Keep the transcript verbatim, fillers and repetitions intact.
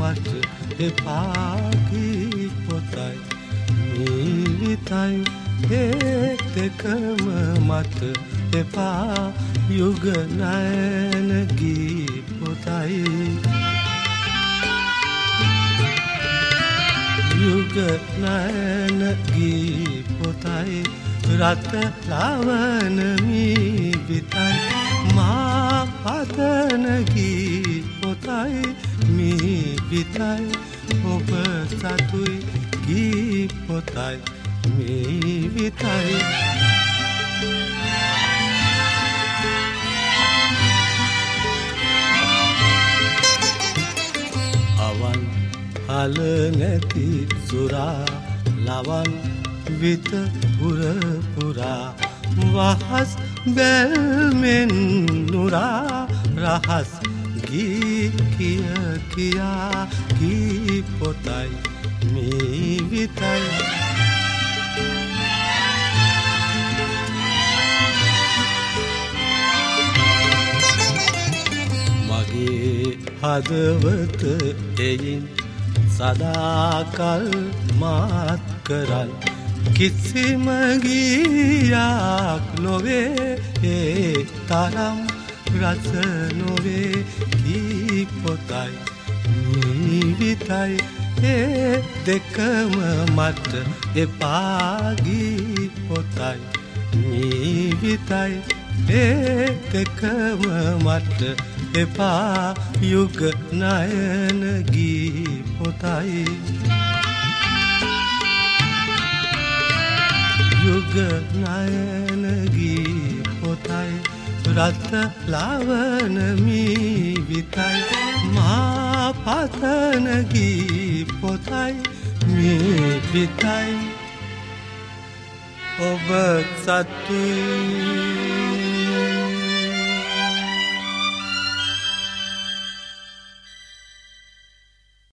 වට එපාගී පොතයි මීවිතයි ඒ දෙකම මට එපා යුග නයන ගී පොතයි යුග නයන ගී පොතයි රත ලවන මීවිතයි මා පතන ගී පොතයි මීවිතයි ඔබ සතුයි ගී පොතයි මීවිතයි අවන් හල නැති සුරා ලවන් විත පුර පුරා වහස් බැල්මෙන් නුරා රහස් ගී කිය කියා ගී පොතයි මීවිතයි මගේ හදවත එයින් සදාකල් මාත් කරල් කිසිම ගීයක් නොවේ ඒ තරම් රස නොවේ ගී පොතයි මීවිතයි ඒ දෙකම මට එපා ගී පොතයි මීවිතයි ඒ දෙකම මට එපා යුග නයන ගී පොතයි යුග නයන ගී පොතයි රත ලවන මීවිතයි මා පතන ගී පොතයි මීවිතයි ඔබ සතුයි